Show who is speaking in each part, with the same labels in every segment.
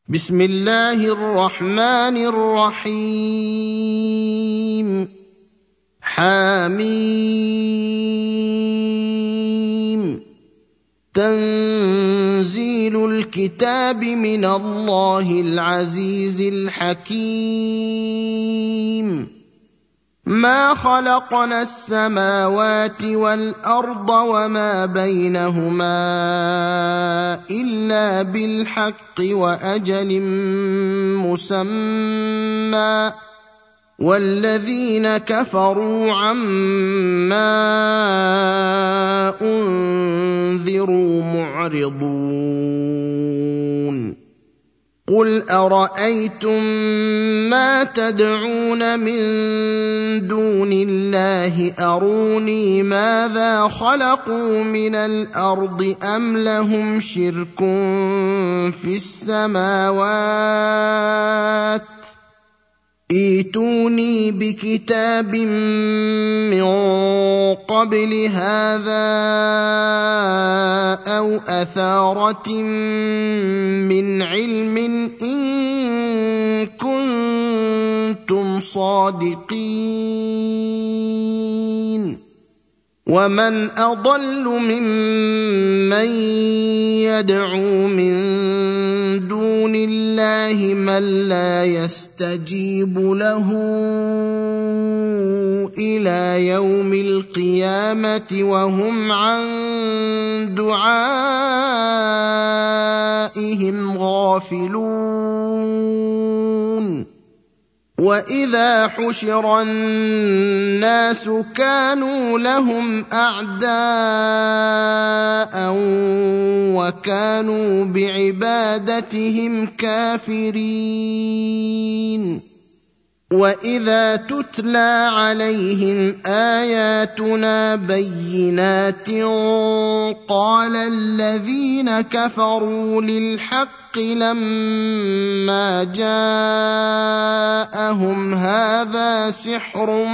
Speaker 1: بسم الله الرحمن الرحيم حميم تنزيل الكتاب من الله العزيز الحكيم ما خلقنا السماوات والأرض وما بينهما إلا بالحق وأجل مسمى والذين كفروا عما أنذروا معرضون قل أرأيتم ما تدعون من دون الله أروني ماذا خلقوا من الأرض أم لهم شرك في السماوات ائتوني بكتاب من قبل هذا أو أثارة من علم إن كنتم صادقين ومن أضل ممن يدعو من دون الله من لا يستجيب له إلى يوم القيامة وهم عن دعائهم غافلون وإذا حشر الناس كانوا لهم أعداء وكانوا بعبادتهم كافرين وإذا تتلى عليهم آياتنا بينات قال الذين كفروا للحق لما جاءهم هذا سحر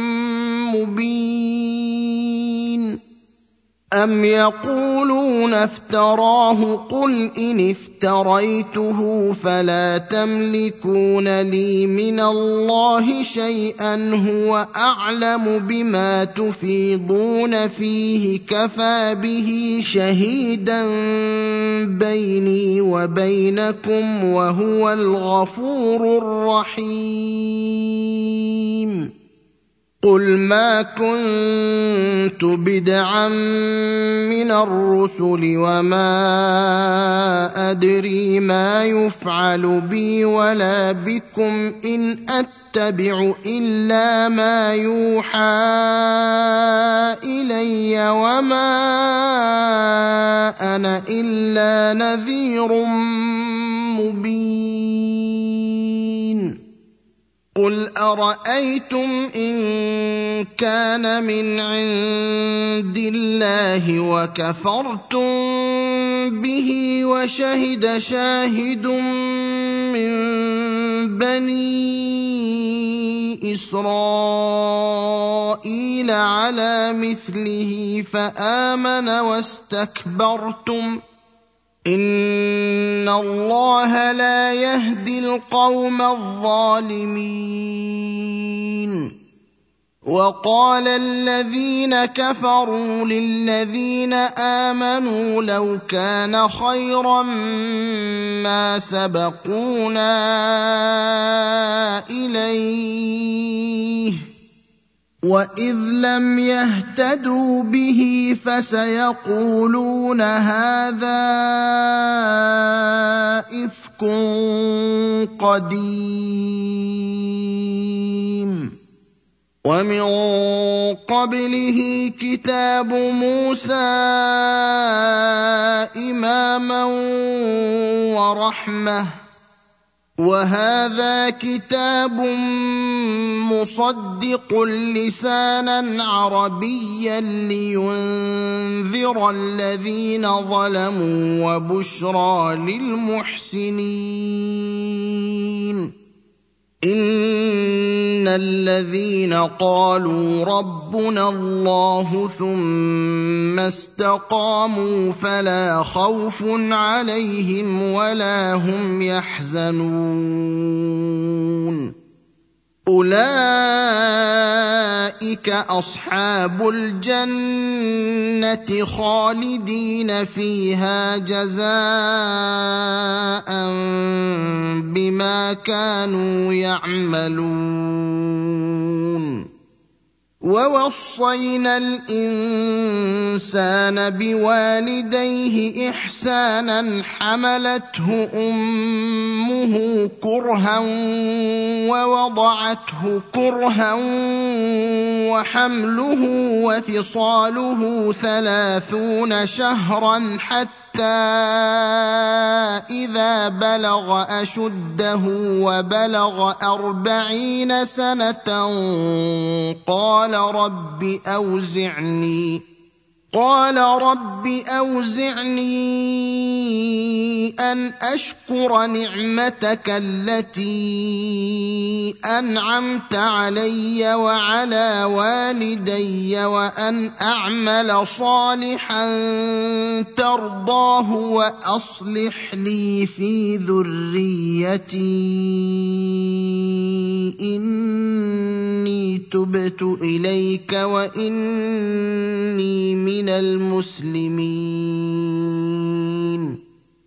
Speaker 1: مبين أم يقولون افتراه قل إن افتريته فلا تملكون لي من الله شيئا هو أعلم بما تفيضون فيه كفى به شهيدا بيني وبينكم وهو الغفور الرحيم قل ما كنت بدعا من الرسل وما أدري ما يفعل بي ولا بكم إن أتبع إلا ما يوحى إلي وما أنا إلا نذير مبين قل أرأيتم إن كان من عند الله وكفرتم به وشهد شاهد من بني إسرائيل على مثله فآمن واستكبرتم إن الله لا يهدي القوم الظالمين وقال الذين كفروا للذين آمنوا لو كان خيرا ما سبقونا إليه وإذ لم يهتدوا به فسيقولون هذا إفك قديم ومن قبله كتاب موسى إماما ورحمة وهذا كتاب مصدق لسانا عربيا لينذر الذين ظلموا وبشرى للمحسنين إن الذين قالوا ربنا الله ثم استقاموا فلا خوف عليهم ولا هم يحزنون أولئك أصحاب الجنة خالدين فيها جزاء بما كانوا يعملون ووصينا الإنسان بوالديه إحسانا حملته أمه كرها ووضعته كرها وحمله وفصاله 30 شهرا حتى إذا بلغ أشده وبلغ 40 سنة قال رب أوزعني أن أشكر نعمتك التي أنعمت علي وعلى والدي وأن أعمل صالحا ترضاه وأصلح لي في ذريتي إني تبت إليك وإني من المسلمين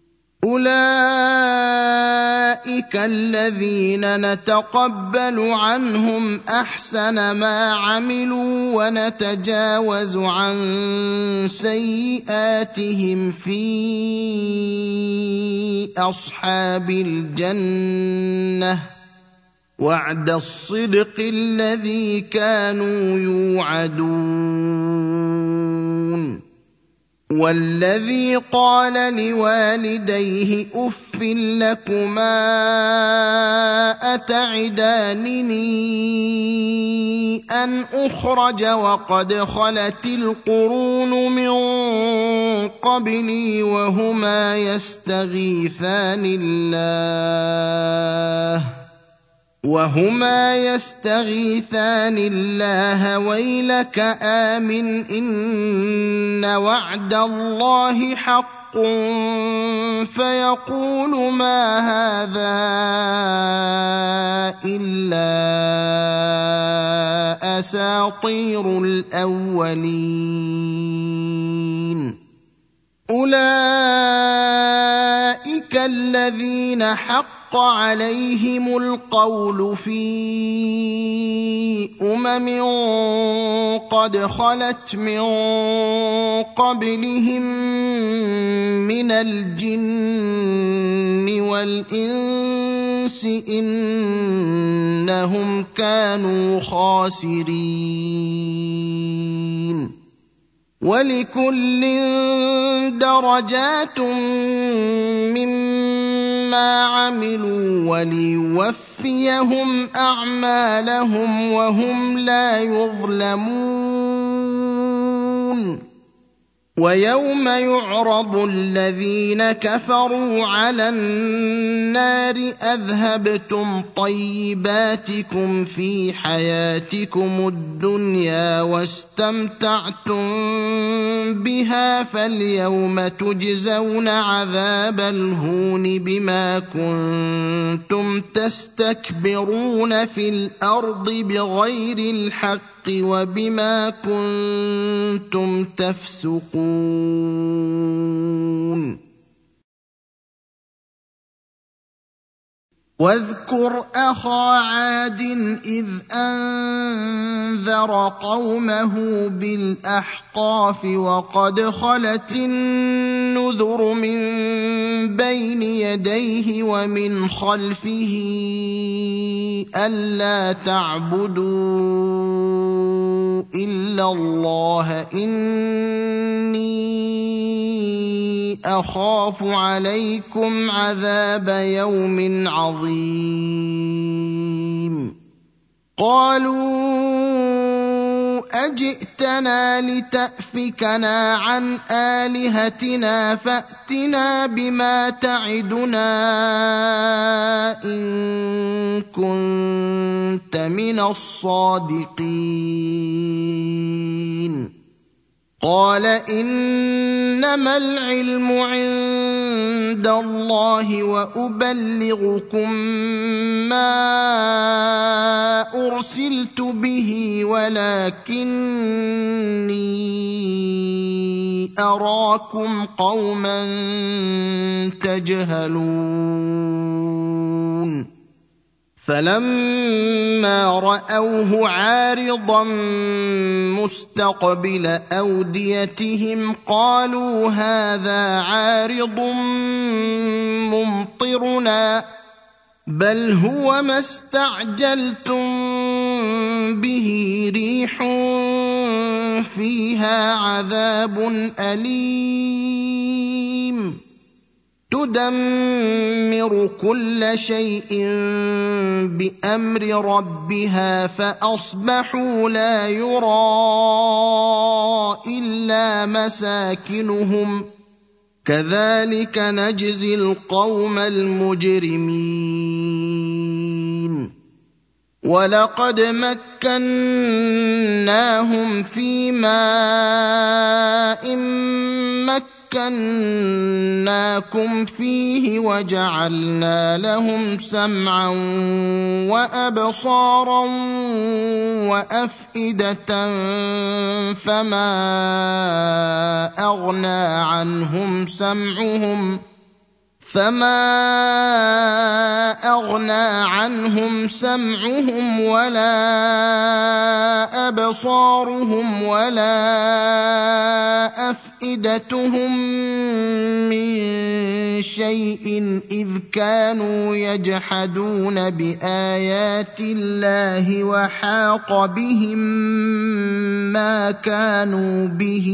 Speaker 1: أولئك الذين نتقبل عنهم أحسن ما عملوا ونتجاوز عن سيئاتهم في أصحاب الجنة وعد الصدق الذي كانوا يوعدون والذي قال لوالديه أف لكما أتعدانني أن أخرج وقد خلت القرون من قبلي وهما يستغيثان الله ويلك آمن إن وعد الله حق فيقول ما هذا إلا أساطير الأولين أولئك الذين حق عليهم القول في قد خلت من قبلهم من الجن والإنس إنهم كانوا خاسرين ولكل درجات مما عملوا وليوفيهم أعمالهم وهم لا يظلمون ويوم يعرض الذين كفروا على النار أذهبتم طيباتكم في حياتكم الدنيا واستمتعتم بها فاليوم تجزون عذاب الهون بما كنتم تستكبرون في الأرض بغير الحق وبما كنتم تفسقون واذكر أخا عاد إذ أنذر قومه بالأحقاف وقد خلت النذر من بين يديه ومن خلفه ألا تعبدوا إلا الله إني أخاف عليكم عذاب يوم عظيم قالوا أجئتنا لتأفكنا عن آلهتنا فأتنا بما تعدنا إن كنت من الصادقين قال إنما العلم عند الله وأبلغكم ما أرسلت به ولكني أراكم قوما تجهلون فلما رأوه عارضا مستقبل أوديتهم قالوا هذا عارض ممطرنا بل هو ما استعجلتم به ريح فيها عذاب أليم تدمر كل شيء بأمر ربها فأصبحوا لا يرى إلا مساكنهم كذلك نجزي القوم المجرمين ولقد مكناهم في ماء مكناكم فيه وجعلنا لهم سمعا وأبصارا وأفئدة فما أغنى عنهم سمعهم ولا أبصارهم ولا أفئدتهم من شيء إذ كانوا يجحدون بآيات الله وحاق بهم ما كانوا به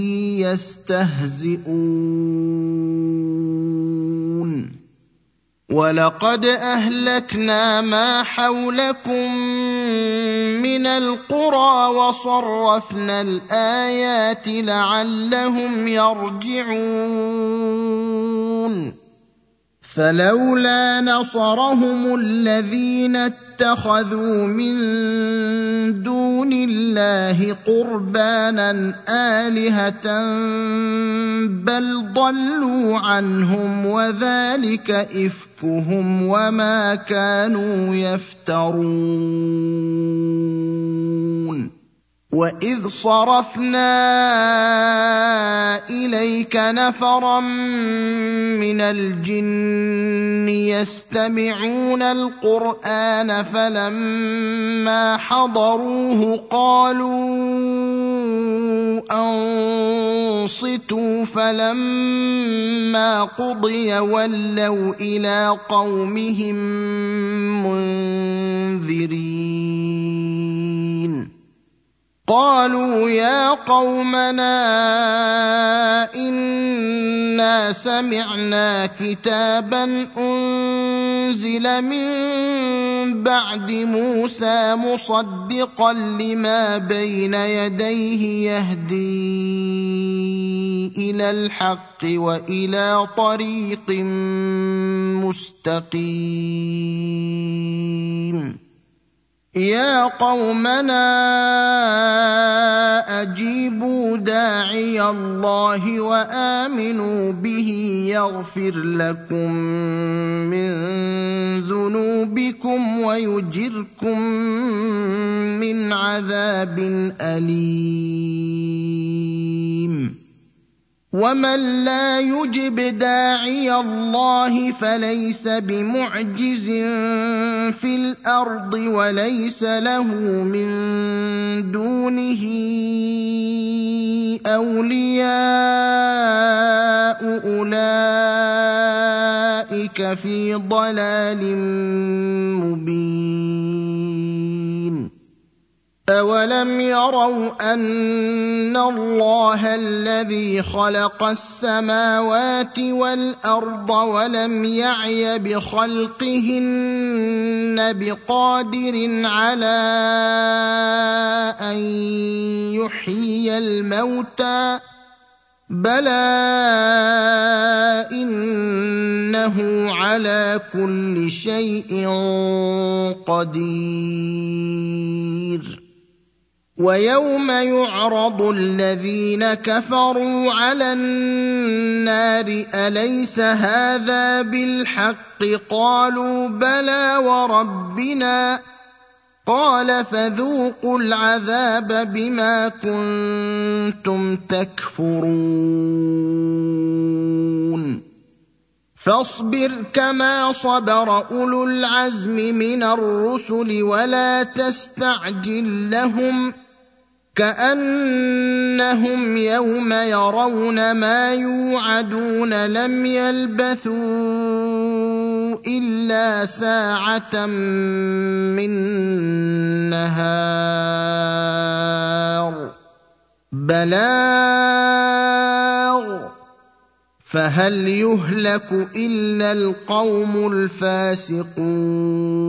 Speaker 1: يستهزئون ولقد أهلكنا ما حولكم من القرى وصرفنا الآيات لعلهم يرجعون فلولا نصرهم الذين اتخذوا من دون الله قربانا آلهة بل ضلوا عنهم وذلك إفكهم وما كانوا يفترون وإذ صرفنا إليك نفرا من الجن يستمعون القرآن فلما حضروه قالوا أنصتوا فلما قضي ولوا إلى قومهم منذرين قالوا يا قومنا إنا سمعنا كتابا أنزل من بعد موسى مصدقا لما بين يديه يهدي إلى الحق وإلى طريق مستقيم يا قومنا أجيبوا داعي الله وآمنوا به يغفر لكم من ذنوبكم ويجركم من عذاب أليم ومن لا يجب داعي الله فليس بمعجز في الأرض وليس له من دونه أولياء أولئك في ضلال مبين أولم يروا أن الله الذي خلق السماوات والأرض ولم يعي بخلقهن بقادر على أن يحيي الموتى بلى إنه على كل شيء قدير ويوم يعرض الذين كفروا على النار أليس هذا بالحق قالوا بلى وربنا قال فذوقوا العذاب بما كنتم تكفرون فاصبر كما صبر أولو العزم من الرسل ولا تستعجل لهم كأنهم يوم يرون ما يوعدون لم يلبثوا إلا ساعة من نهار بلاغ فهل يهلك إلا القوم الفاسقون